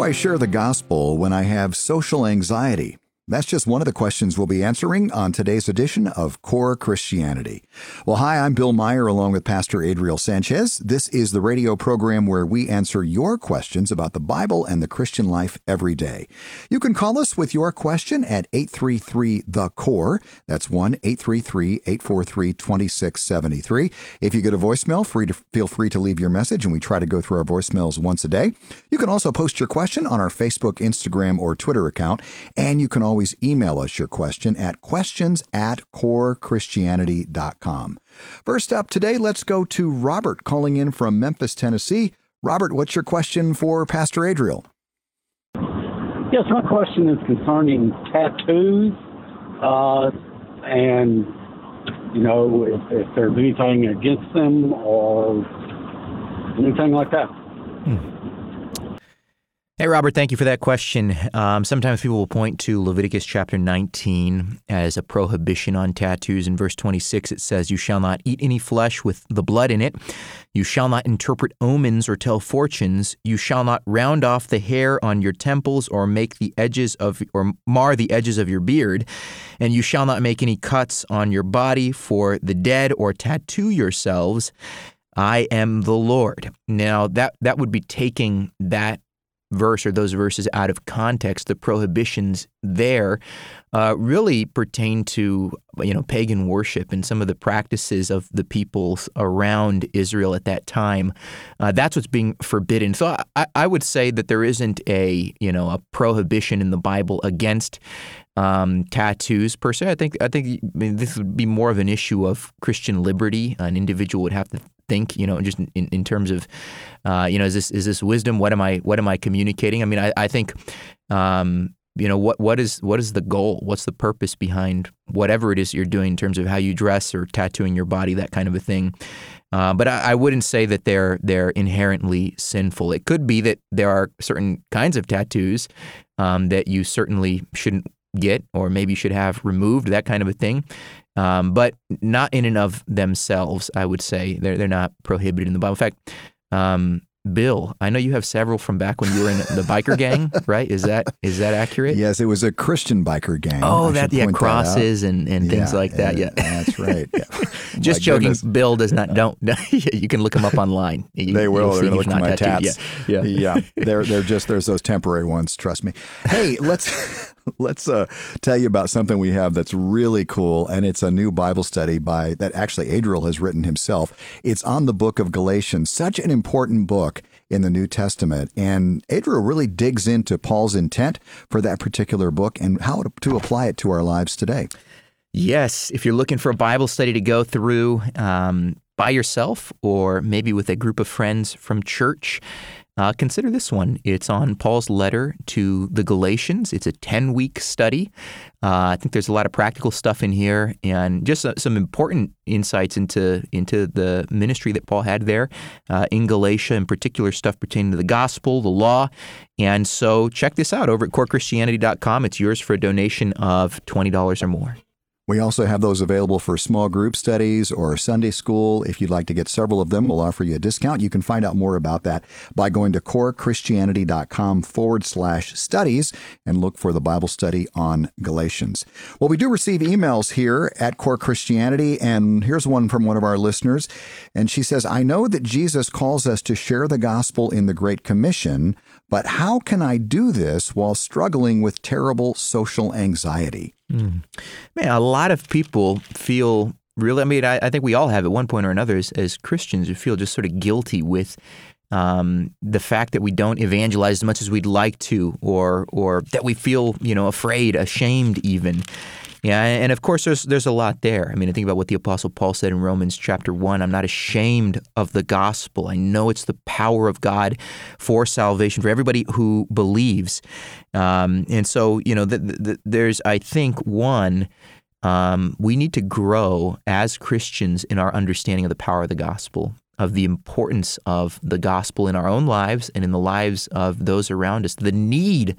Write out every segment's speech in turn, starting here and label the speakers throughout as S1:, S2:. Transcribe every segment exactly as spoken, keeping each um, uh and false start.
S1: I share the gospel when I have social anxiety? That's just one of the questions we'll be answering on today's edition of Core Christianity. Well, hi, I'm Bill Meyer along with Pastor Adriel Sanchez. This is the radio program where we answer your questions about the Bible and the Christian life every day. You can call us with your question at eight three three, the C O R E. That's one eight three three, eight four three, two six seven three. If you get a voicemail, free to feel free to leave your message, and we try to go through our voicemails once a day. You can also post your question on our Facebook, Instagram, or Twitter account, and you can always Always email us your question at questions at core christianity dot com. First up today, let's go to Robert calling in from Memphis, Tennessee. Robert, what's your question for Pastor Adriel?
S2: Yes, my question is concerning tattoos, uh, and, you know, if, if there's anything against them or anything like that.
S3: Hmm. Hey, Robert, thank you for that question. Um, sometimes people will point to Leviticus chapter nineteen as a prohibition on tattoos. In verse twenty-six, it says, "You shall not eat any flesh with the blood in it. You shall not interpret omens or tell fortunes. You shall not round off the hair on your temples or make the edges of or mar the edges of your beard. And you shall not make any cuts on your body for the dead or tattoo yourselves. I am the Lord." Now, that that would be taking that verse or those verses out of context. The prohibitions there uh, really pertain to, you know, pagan worship and some of the practices of the peoples around Israel at that time. Uh, that's what's being forbidden. So I, I would say that there isn't a, you know, a prohibition in the Bible against um, tattoos per se. I think I think I mean, this would be more of an issue of Christian liberty. An individual would have to think, you know, just in, in terms of, uh, you know, is this is this wisdom? What am I what am I communicating? I mean, I, I think, um, you know, what what is what is the goal? What's the purpose behind whatever it is you're doing in terms of how you dress or tattooing your body, that kind of a thing. Uh, but I, I wouldn't say that they're they're inherently sinful. It could be that there are certain kinds of tattoos um, that you certainly shouldn't get, or maybe should have removed, that kind of a thing. Um, but not in and of themselves, I would say. They're, they're not prohibited in the Bible. In fact, um, Bill, I know you have several from back when you were in the biker gang, right? Is that is that accurate?
S1: Yes, it was a Christian biker gang.
S3: Oh, that yeah, crosses and, and things
S1: yeah,
S3: like that. Yeah,
S1: that's right. Yeah.
S3: Just
S1: My
S3: joking.
S1: goodness.
S3: Bill does not. Don't. You can look him up online. You,
S1: they will. They're going to look at my
S3: tattooed.
S1: tats.
S3: Yeah, yeah.
S1: yeah. They're they're just there's those temporary ones. Trust me. Hey, let's. Let's uh, tell you about something we have that's really cool, and it's a new Bible study by that actually Adriel has written himself. It's on the book of Galatians, such an important book in the New Testament, and Adriel really digs into Paul's intent for that particular book and how to, to apply it to our lives today.
S3: Yes, if you're looking for a Bible study to go through um, by yourself or maybe with a group of friends from church, Uh, consider this one. It's on Paul's letter to the Galatians. It's a ten-week study. Uh, I think there's a lot of practical stuff in here, and just uh, some important insights into into the ministry that Paul had there uh, in Galatia, in particular stuff pertaining to the gospel, the law. And so check this out over at core christianity dot com. It's yours for a donation of twenty dollars or more.
S1: We also have those available for small group studies or Sunday school. If you'd like to get several of them, we'll offer you a discount. You can find out more about that by going to core christianity dot com forward slash studies and look for the Bible study on Galatians. Well, we do receive emails here at Core Christianity, and here's one from one of our listeners. And she says, "I know that Jesus calls us to share the gospel in the Great Commission, but how can I do this while struggling with terrible social anxiety?"
S3: Mm. Man, a lot of people feel really, I mean, I, I think we all have at one point or another as, as Christians, we feel just sort of guilty with um, the fact that we don't evangelize as much as we'd like to, or or that we feel, you know, afraid, ashamed even. Yeah, and of course, there's there's a lot there. I mean, I think about what the Apostle Paul said in Romans chapter one, "I'm not ashamed of the gospel. I know it's the power of God for salvation for everybody who believes." Um, and so, you know, the, the, there's, I think, one, um, we need to grow as Christians in our understanding of the power of the gospel, of the importance of the gospel in our own lives and in the lives of those around us, the need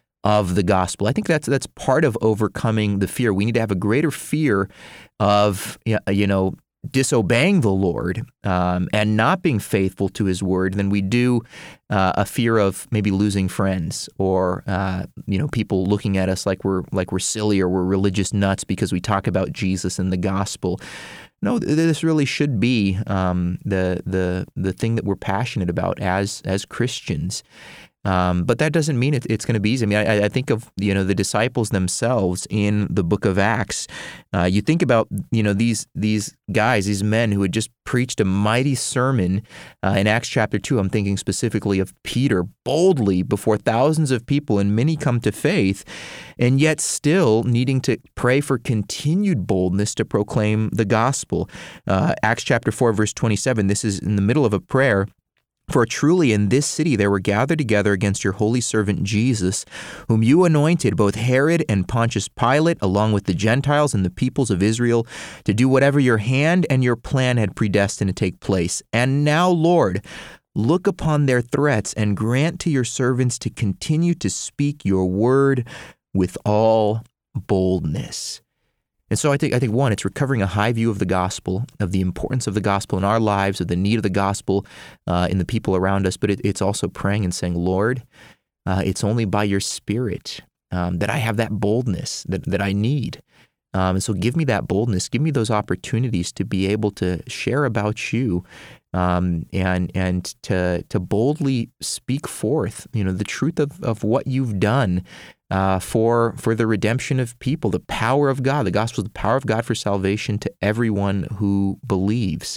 S3: of the gospel. I think that's that's part of overcoming the fear. We need to have a greater fear of, you know, disobeying the Lord um, and not being faithful to His word than we do uh, a fear of maybe losing friends or uh, you know people looking at us like we're like we're silly or we're religious nuts because we talk about Jesus and the gospel. No, this really should be um, the the the thing that we're passionate about as as Christians. Um, but that doesn't mean it, it's going to be easy. I mean, I, I think of, you know, the disciples themselves in the book of Acts. Uh, you think about, you know, these these guys, these men who had just preached a mighty sermon uh, in Acts chapter two. I'm thinking specifically of Peter boldly before thousands of people, and many come to faith, and yet still needing to pray for continued boldness to proclaim the gospel. Uh, Acts chapter four, verse twenty-seven, this is in the middle of a prayer. For truly in this city there were gathered together against your holy servant Jesus, whom you anointed, both Herod and Pontius Pilate, along with the Gentiles and the peoples of Israel, to do whatever your hand and your plan had predestined to take place. And now, Lord, look upon their threats and grant to your servants to continue to speak your word with all boldness. And so I think, I think one, it's recovering a high view of the gospel, of the importance of the gospel in our lives, of the need of the gospel uh, in the people around us. But it, it's also praying and saying, Lord, uh, it's only by your Spirit um, that I have that boldness that, that I need. Um, and so give me that boldness, give me those opportunities to be able to share about you um, and and to to boldly speak forth, you know, the truth of, of what you've done uh, for for the redemption of people, the power of God. The gospel is the power of God for salvation to everyone who believes.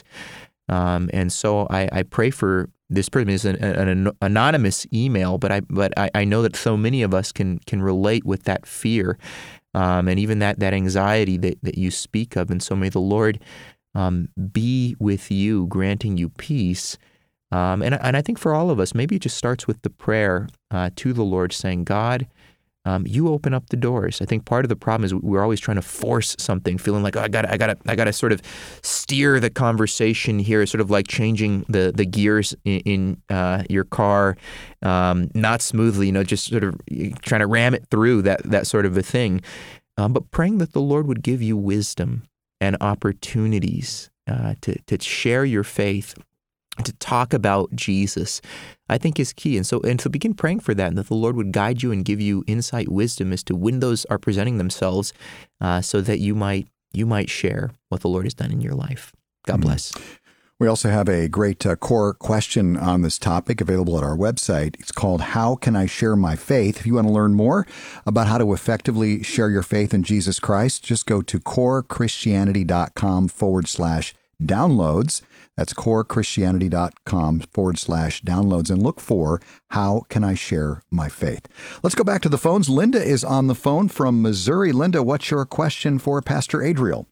S3: Um, and so I, I pray for this person. It's an, an anonymous email, but I but I, I know that so many of us can can relate with that fear. Um, and even that that anxiety that, that you speak of. And so may the Lord um, be with you, granting you peace. Um, and, and I think for all of us, maybe it just starts with the prayer uh, to the Lord saying, God, um, you open up the doors. I think part of the problem is we're always trying to force something, feeling like, oh, I got I got I got to sort of steer the conversation here, sort of like changing the, the gears in, in uh, your car, um, not smoothly, you know, just sort of trying to ram it through, that that sort of a thing. Um, but praying that the Lord would give you wisdom and opportunities uh, to to share your faith, to talk about Jesus, I think is key. And so and so begin praying for that, and that the Lord would guide you and give you insight, wisdom as to when those are presenting themselves uh, so that you might you might share what the Lord has done in your life. God mm-hmm. bless.
S1: We also have a great uh, core question on this topic available at our website. It's called, How Can I Share My Faith? If you want to learn more about how to effectively share your faith in Jesus Christ, just go to corechristianity.com forward slash downloads. That's corechristianity.com forward slash downloads and look for How Can I Share My Faith? Let's go back to the phones. Linda is on the phone from Missouri. Linda, what's your question for Pastor Adriel?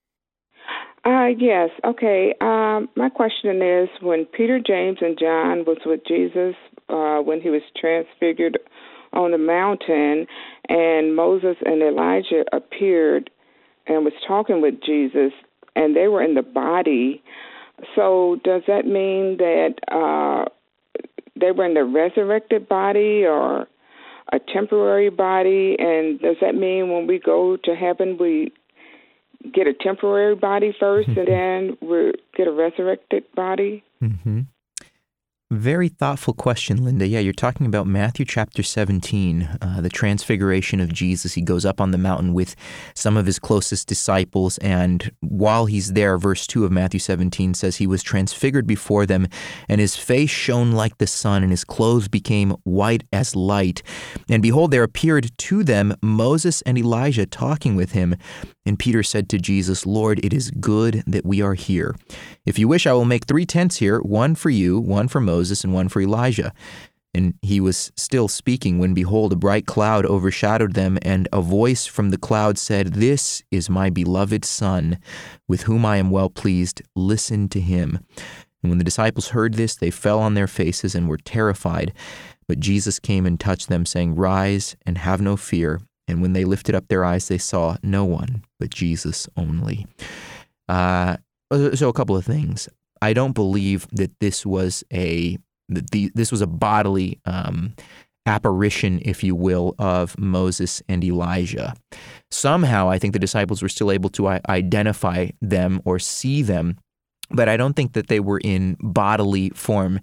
S4: Uh, yes. Okay. Um, my question is, when Peter, James, and John was with Jesus, uh, when he was transfigured on the mountain, and Moses and Elijah appeared and was talking with Jesus, and they were in the body, so does that mean that uh, they were in the resurrected body or a temporary body? And does that mean when we go to heaven, we get a temporary body first and then we get a resurrected body?
S3: Mm-hmm. Very thoughtful question, Linda. Yeah, you're talking about Matthew chapter seventeen, uh, the transfiguration of Jesus. He goes up on the mountain with some of his closest disciples, and while he's there, verse two of Matthew seventeen says, he was transfigured before them, and his face shone like the sun, and his clothes became white as light. And behold, there appeared to them Moses and Elijah talking with him. And Peter said to Jesus, Lord, it is good that we are here. If you wish, I will make three tents here, one for you, one for Moses, and one for Elijah. And he was still speaking when, behold, a bright cloud overshadowed them, and a voice from the cloud said, This is my beloved Son, with whom I am well pleased. Listen to him. And when the disciples heard this, they fell on their faces and were terrified. But Jesus came and touched them, saying, Rise and have no fear. And when they lifted up their eyes, they saw no one but Jesus only. Uh, so a couple of things. I don't believe that this was a that the, this was a bodily um, apparition, if you will, of Moses and Elijah. Somehow, I think the disciples were still able to I- identify them or see them, but I don't think that they were in bodily form.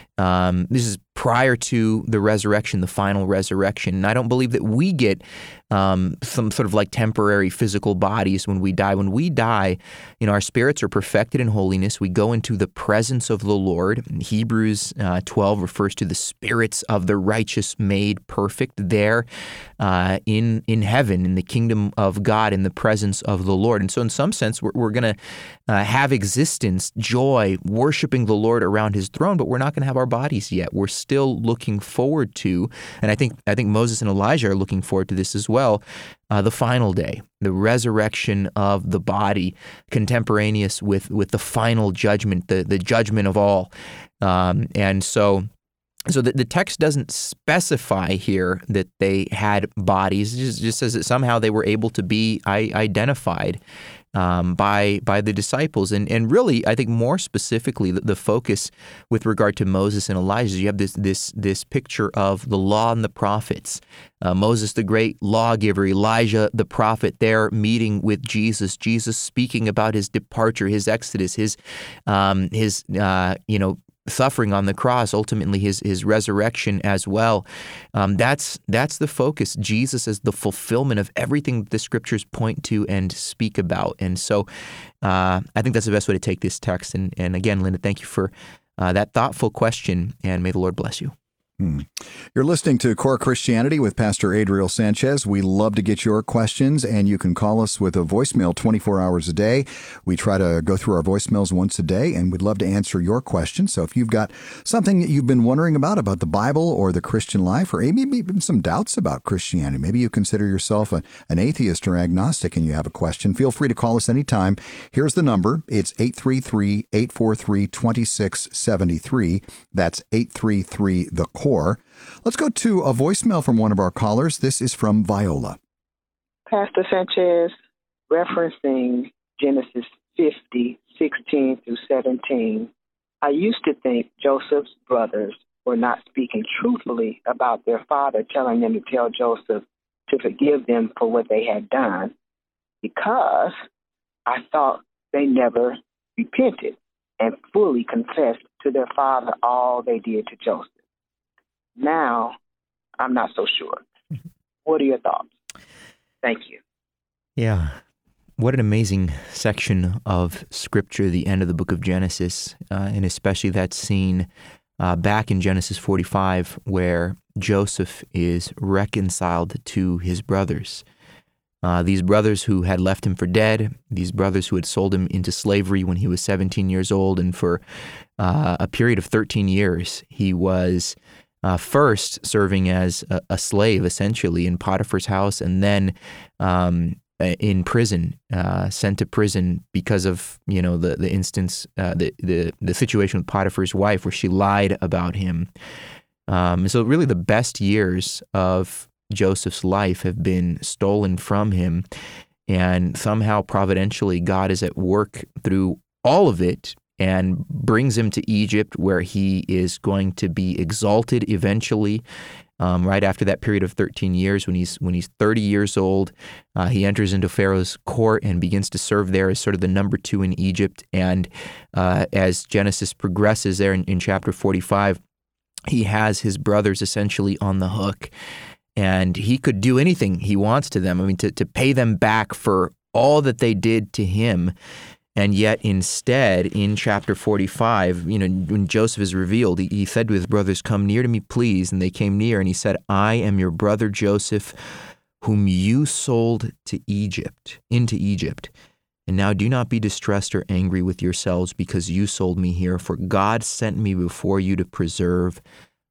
S3: Um, this is prior to the resurrection, the final resurrection. And I don't believe that we get um, some sort of like temporary physical bodies when we die. When we die, you know, our spirits are perfected in holiness. We go into the presence of the Lord. Hebrews uh, twelve refers to the spirits of the righteous made perfect there uh, in in heaven, in the kingdom of God, in the presence of the Lord. And so in some sense, we're, we're going to uh, have existence, joy, worshiping the Lord around his throne, but we're not going to have our bodies yet. We're still looking forward to, and I think I think Moses and Elijah are looking forward to this as well, uh, the final day, the resurrection of the body, contemporaneous with with the final judgment, the, the judgment of all. Um, and so so the, the text doesn't specify here that they had bodies. It just, just says that somehow they were able to be I, identified Um, by by the disciples. And and really, I think more specifically, the, the focus with regard to Moses and Elijah, you have this this this picture of the law and the prophets. Uh, Moses, the great lawgiver, Elijah, the prophet, there meeting with Jesus, Jesus speaking about his departure, his exodus, his um, his uh, you know, suffering on the cross, ultimately his his resurrection as well. Um, that's that's the focus. Jesus is the fulfillment of everything that the scriptures point to and speak about. And so uh, I think that's the best way to take this text. And, and again, Linda, thank you for uh, that thoughtful question, and may the Lord bless you.
S1: Hmm. You're listening to Core Christianity with Pastor Adriel Sanchez. We love to get your questions, and you can call us with a voicemail twenty-four hours a day. We try to go through our voicemails once a day, and we'd love to answer your questions. So if you've got something that you've been wondering about, about the Bible or the Christian life, or maybe even some doubts about Christianity, maybe you consider yourself a, an atheist or agnostic and you have a question, feel free to call us anytime. Here's the number. It's eight three three, eight four three, two six seven three. That's eight three three, the core. Let's go to a voicemail from one of our callers. This is from Viola.
S5: Pastor Sanchez, referencing Genesis fifty, sixteen through seventeen, I used to think Joseph's brothers were not speaking truthfully about their father telling them to tell Joseph to forgive them for what they had done, because I thought they never repented and fully confessed to their father all they did to Joseph. Now, I'm not so sure. What are your thoughts? Thank you.
S3: Yeah. What an amazing section of Scripture, the end of the book of Genesis, uh, and especially that scene uh, back in Genesis forty-five where Joseph is reconciled to his brothers. Uh, these brothers who had left him for dead, these brothers who had sold him into slavery when he was seventeen years old, and for uh, a period of thirteen years, he was Uh, first serving as a, a slave, essentially, in Potiphar's house, and then um, in prison, uh, sent to prison because of, you know, the the instance, uh, the, the the situation with Potiphar's wife, where she lied about him. Um, so really, the best years of Joseph's life have been stolen from him, and somehow, providentially, God is at work through all of it, and brings him to Egypt, where he is going to be exalted eventually. Um, right after that period of thirteen years, when he's when he's thirty years old, uh, he enters into Pharaoh's court and begins to serve there as sort of the number two in Egypt. And uh, as Genesis progresses there in, in chapter forty-five, he has his brothers essentially on the hook, and he could do anything he wants to them. I mean, to, to pay them back for all that they did to him. And yet instead, in chapter forty-five, you know, when Joseph is revealed, he, he said to his brothers, "Come near to me, please." And they came near, and he said, "I am your brother Joseph, whom you sold to Egypt, into Egypt. And now do not be distressed or angry with yourselves because you sold me here, for God sent me before you to preserve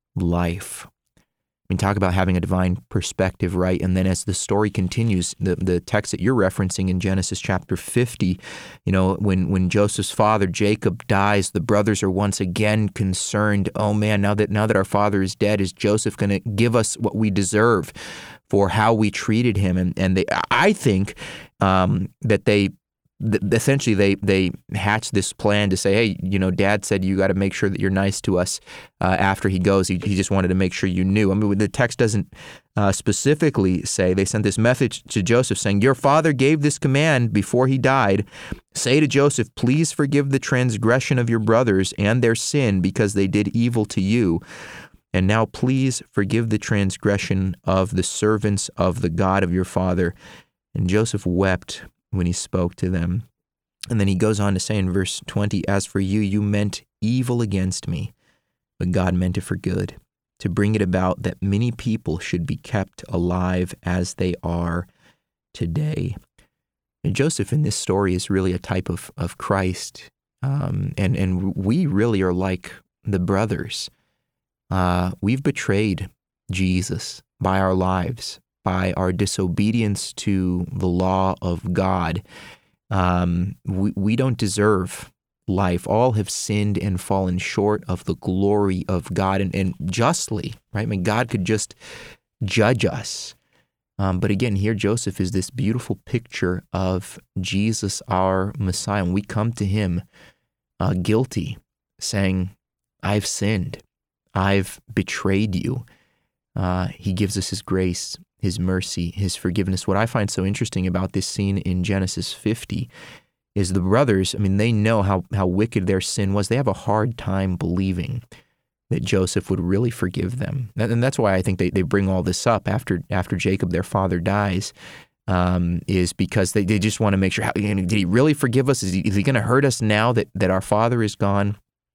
S3: life." I mean, talk about having a divine perspective, right? And then as the story continues, the, the text that you're referencing in Genesis chapter fifty, you know, when, when Joseph's father, Jacob, dies, the brothers are once again concerned. Oh man, now that now that our father is dead, is Joseph going to give us what we deserve for how we treated him? And, and they, I think um, that they th- essentially they they hatched this plan to say, hey, you know, Dad said you got to make sure that you're nice to us uh, after he goes. He, he just wanted to make sure you knew. I mean, the text doesn't uh, specifically say. They sent this message to Joseph saying, your father gave this command before he died. Say to Joseph, please forgive the transgression of your brothers and their sin because they did evil to you. And now please forgive the transgression of the servants of the God of your father. And Joseph wept when he spoke to them. And then he goes on to say in verse twenty, as for you, you meant evil against me, but God meant it for good, to bring it about that many people should be kept alive as they are today. And Joseph in this story is really a type of, of Christ. Um, and, and we really are like the brothers. Uh, we've betrayed Jesus by our lives, by our disobedience to the law of God. Um, we, we don't deserve life. All have sinned and fallen short of the glory of God, and, and justly, right? I mean, God could just judge us. Um, but again, here Joseph is this beautiful picture of Jesus, our Messiah. And we come to him uh, guilty, saying, I've sinned. I've betrayed you. Uh, he gives us his grace, his mercy, his forgiveness. What I find so interesting about this scene in Genesis fifty is the brothers, I mean, they know how, how wicked their sin was. They have a hard time believing that Joseph would really forgive them. And that's why I think they, they bring all this up after after Jacob, their father, dies, um, is because they, they just want to make sure, how, you know, did he really forgive us? Is he, is he going to hurt us now that, that our father is gone?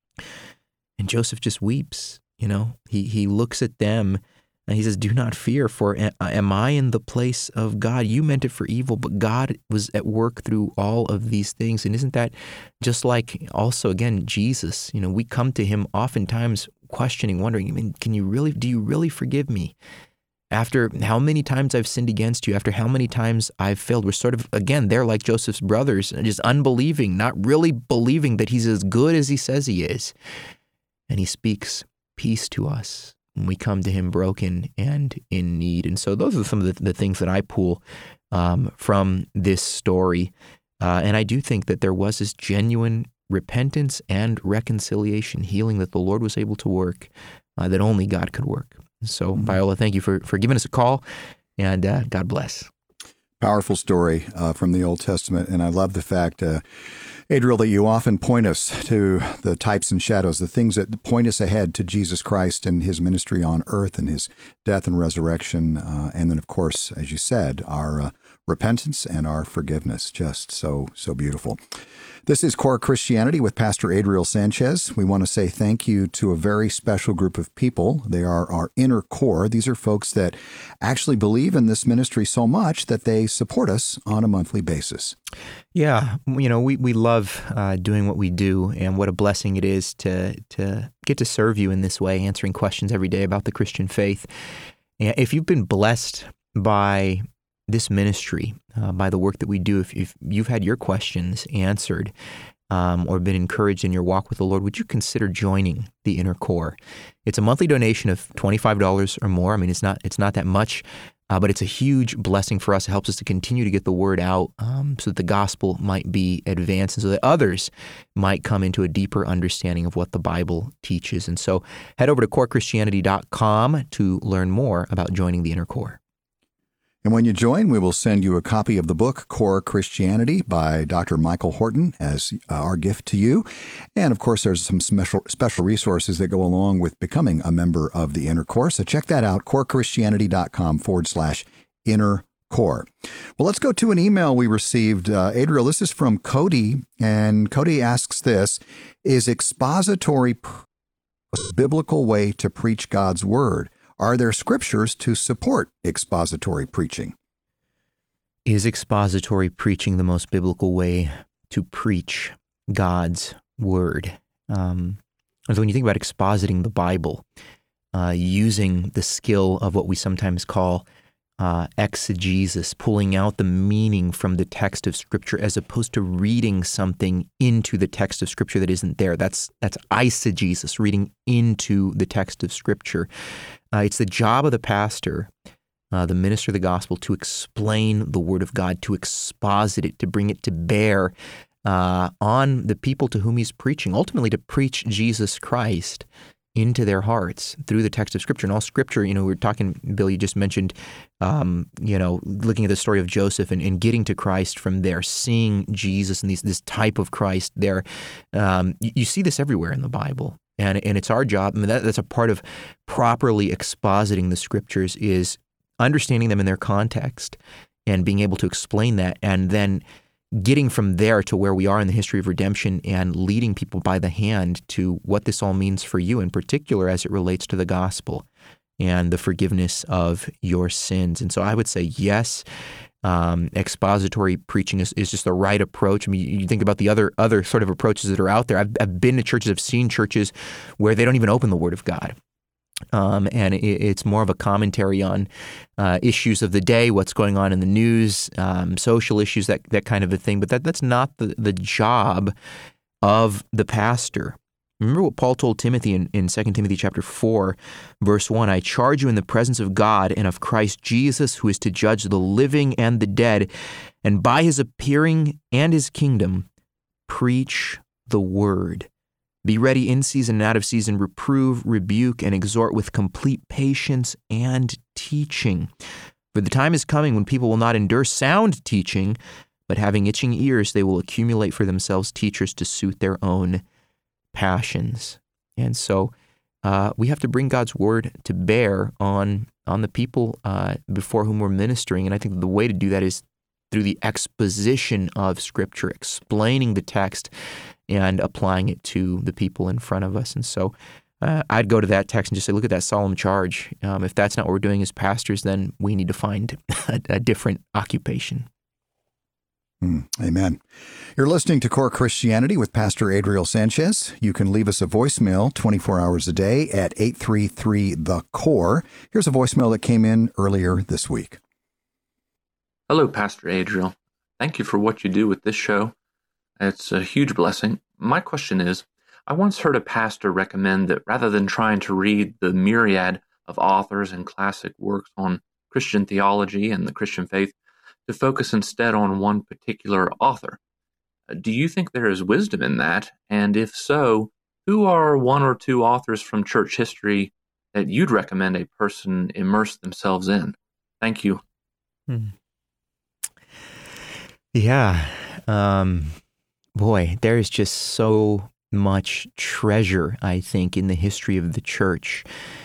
S3: And Joseph just weeps. You know, he, he looks at them and he says, do not fear, for am I in the place of God? You meant it for evil, but God was at work through all of these things. And isn't that just like also, again, Jesus? You know, we come to him oftentimes questioning, wondering, I mean, can you really, do you really forgive me? After how many times I've sinned against you, after how many times I've failed, we're sort of, again, they're like Joseph's brothers, just unbelieving, not really believing that he's as good as he says he is. And he speaks peace to us when we come to him broken and in need. And so those are some of the, the things that I pull um, from this story. Uh, and I do think that there was this genuine repentance and reconciliation, healing that the Lord was able to work, uh, that only God could work. So, mm-hmm. Viola, thank you for, for giving us a call, and uh, God bless.
S1: Powerful story uh, from the Old Testament, and I love the fact, uh, Adriel, that you often point us to the types and shadows, the things that point us ahead to Jesus Christ and his ministry on earth and his death and resurrection, uh, and then, of course, as you said, our uh, repentance and our forgiveness. Just so, so beautiful. This is Core Christianity with Pastor Adriel Sanchez. We want to say thank you to a very special group of people. They are our inner core. These are folks that actually believe in this ministry so much that they support us on a monthly basis.
S3: Yeah, you know, we, we love uh, doing what we do, and what a blessing it is to to get to serve you in this way, answering questions every day about the Christian faith. And if you've been blessed by this ministry, uh, by the work that we do, if, if you've had your questions answered um, or been encouraged in your walk with the Lord, would you consider joining the Inner Core? It's a monthly donation of twenty-five dollars or more. I mean, it's not it's not that much, uh, but it's a huge blessing for us. It helps us to continue to get the word out um, so that the gospel might be advanced and so that others might come into a deeper understanding of what the Bible teaches. And so head over to core christianity dot com to learn more about joining the Inner Core.
S1: And when you join, we will send you a copy of the book, Core Christianity, by Doctor Michael Horton, as uh, our gift to you. And, of course, there's some special special resources that go along with becoming a member of the Inner Core. So check that out, core christianity dot com forward slash inner core. Well, let's go to an email we received. Uh, Adriel, this is from Cody, and Cody asks this: is expository a biblical way to preach God's word? Are there scriptures to support expository preaching?
S3: Is expository preaching the most biblical way to preach God's word? Um, so when you think about expositing the Bible, uh, using the skill of what we sometimes call uh, exegesis, pulling out the meaning from the text of Scripture as opposed to reading something into the text of Scripture that isn't there. That's that's eisegesis, reading into the text of Scripture. Uh, it's the job of the pastor uh, the minister of the gospel, to explain the Word of God, to exposit it, to bring it to bear uh, on the people to whom he's preaching, ultimately to preach Jesus Christ into their hearts through the text of Scripture. And all Scripture, you know, we were talking, Bill, you just mentioned, um, you know, looking at the story of Joseph and, and getting to Christ from there, seeing Jesus and these, this type of Christ there. Um, you, you see this everywhere in the Bible. And and it's our job, I mean, that, that's a part of properly expositing the Scriptures, is understanding them in their context and being able to explain that, and then getting from there to where we are in the history of redemption and leading people by the hand to what this all means for you, in particular as it relates to the gospel and the forgiveness of your sins. And so I would say, yes, um, expository preaching is, is just the right approach. I mean, you think about the other other sort of approaches that are out there. I've, I've been to churches, I've seen churches where they don't even open the Word of God. Um, and it, it's more of a commentary on uh, issues of the day, what's going on in the news, um, social issues, that that kind of a thing. But that that's not the, the job of the pastor. Remember what Paul told Timothy in, in Second Timothy chapter four, verse one, I charge you in the presence of God and of Christ Jesus, who is to judge the living and the dead, and by his appearing and his kingdom, preach the word. Be ready in season and out of season, reprove, rebuke, and exhort with complete patience and teaching. For the time is coming when people will not endure sound teaching, but having itching ears, they will accumulate for themselves teachers to suit their own passions. And so uh, we have to bring God's word to bear on, on the people uh, before whom we're ministering. And I think the way to do that is through the exposition of Scripture, explaining the text and applying it to the people in front of us. And so uh, I'd go to that text and just say, look at that solemn charge. Um, if that's not what we're doing as pastors, then we need to find a, a different occupation.
S1: Mm, amen. You're listening to Core Christianity with Pastor Adriel Sanchez. You can leave us a voicemail twenty-four hours a day at eight three three the core. Here's a voicemail that came in earlier this week.
S6: Hello, Pastor Adriel. Thank you for what you do with this show. It's a huge blessing. My question is, I once heard a pastor recommend that rather than trying to read the myriad of authors and classic works on Christian theology and the Christian faith, to focus instead on one particular author. Do you think there is wisdom in that? And if so, who are one or two authors from church history that you'd recommend a person immerse themselves in? Thank you.
S3: Hmm. Yeah. Um, boy, there's just so much treasure, I think, in the history of the church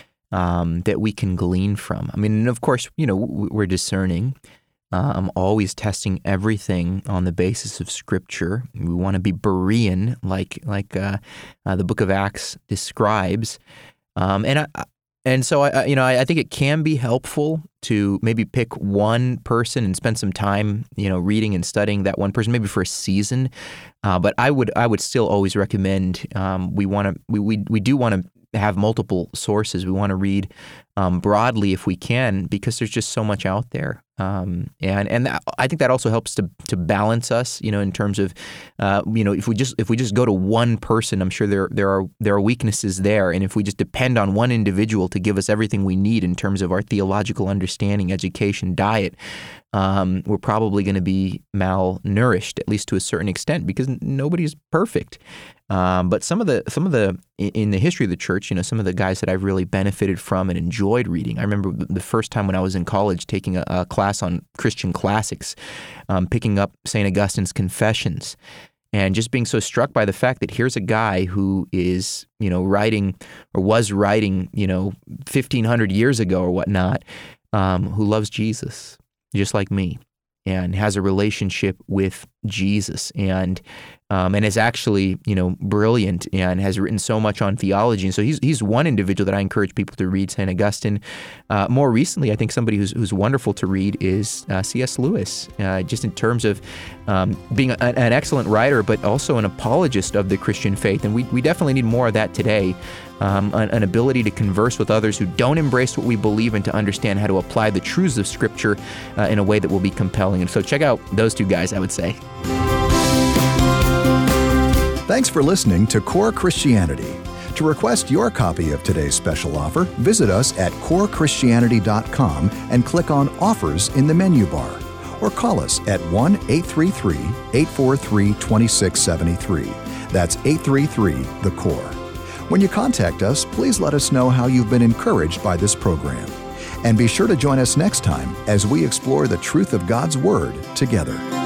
S3: um, that we can glean from. I mean, and of course, you know, we're discerning. Uh, I'm always testing everything on the basis of Scripture. We want to be Berean, like like uh, uh, the Book of Acts describes, um, and I, and so I, you know, I, I think it can be helpful to maybe pick one person and spend some time, you know, reading and studying that one person, maybe for a season. Uh, but I would I would still always recommend um, we want to we, we we do want to have multiple sources. We want to read um, broadly if we can, because there's just so much out there. Um, and and that, I think that also helps to to balance us, you know, in terms of, uh, you know, if we just if we just go to one person, I'm sure there there are there are weaknesses there, and if we just depend on one individual to give us everything we need in terms of our theological understanding, education, diet, um, we're probably going to be malnourished, at least to a certain extent, because nobody's perfect. Um, but some of the some of the in the history of the church, you know, some of the guys that I've really benefited from and enjoyed reading. I remember the first time when I was in college taking a, a class on Christian classics, um, picking up Saint Augustine's Confessions, and just being so struck by the fact that here's a guy who is, you know, writing or was writing, you know, fifteen hundred years ago or whatnot, um, who loves Jesus just like me, and has a relationship with Jesus, and um, and is actually, you know, brilliant, and has written so much on theology. And so he's he's one individual that I encourage people to read, Saint Augustine. Uh, more recently, I think somebody who's who's wonderful to read is uh, C S Lewis, uh, just in terms of um, being a, an excellent writer, but also an apologist of the Christian faith. And we we definitely need more of that today. Um, an, an ability to converse with others who don't embrace what we believe, and to understand how to apply the truths of Scripture uh, in a way that will be compelling. And so check out those two guys, I would say.
S1: Thanks for listening to Core Christianity. To request your copy of today's special offer, visit us at core christianity dot com and click on Offers in the menu bar. Or call us at one eight three three, eight four three, two six seven three. That's eight three three, the core. When you contact us, please let us know how you've been encouraged by this program. And be sure to join us next time as we explore the truth of God's Word together.